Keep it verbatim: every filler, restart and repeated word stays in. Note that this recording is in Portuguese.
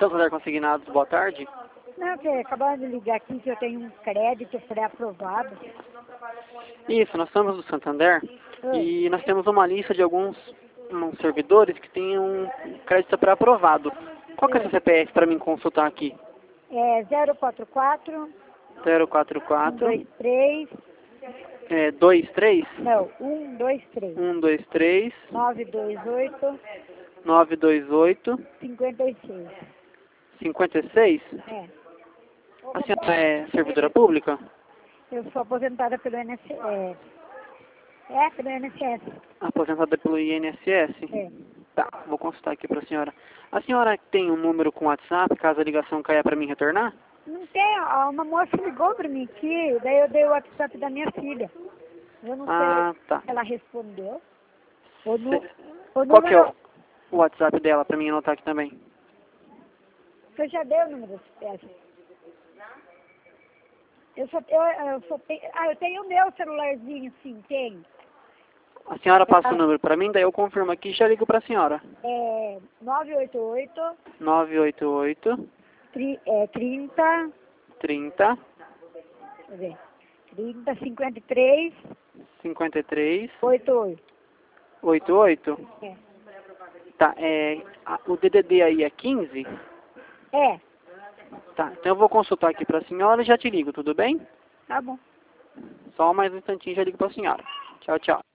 Santander Consignados, boa tarde. Não, que acabaram de ligar aqui que eu tenho um crédito pré-aprovado. Isso, nós somos do Santander Oi. e nós temos uma lista de alguns um, servidores que têm um crédito pré-aprovado. Qual que é o seu C P F para mim consultar aqui? É zero quatro quatro, zero quatro um quatro, dois três, é, dois três, não, um dois três, um dois três, nove dois oito, nove dois oito, cinquenta e seis. cinquenta e seis. É. A senhora é servidora pública? Eu sou aposentada pelo I N S S. É, pelo I N S S. Aposentada pelo I N S S? É. Tá, vou consultar aqui para a senhora. A senhora tem um número com WhatsApp, caso a ligação caia para mim retornar? Não tem, ó, uma moça ligou pra mim aqui, daí eu dei o WhatsApp da minha filha. Eu não Ah, sei tá. se ela respondeu. O, nu, Cê- o Qual que é número, o WhatsApp dela para mim anotar aqui também? eu já dei o número desse peça. Eu só, eu, eu só tenho, ah, eu tenho o meu celularzinho, sim, tenho. A senhora passa o número para mim, daí eu confirmo aqui e já ligo para a senhora. É nove oito oito, nove oito oito, tri, é, trinta, trinta, deixa eu ver, trinta, cinquenta e três, cinquenta e três, oitenta e oito. oitenta e oito. É. Tá, é, a- o D D D aí é quinze? É, Tá, então eu vou consultar aqui para a senhora e já te ligo, tudo bem? tá bom. Só mais um instantinho e já ligo para a senhora. Tchau, tchau.